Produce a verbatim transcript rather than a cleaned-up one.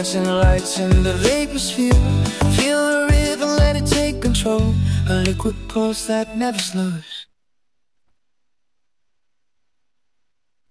dancing lights in the vapor sphere. Feel the rhythm, let it take control. A liquid pulse that never slows.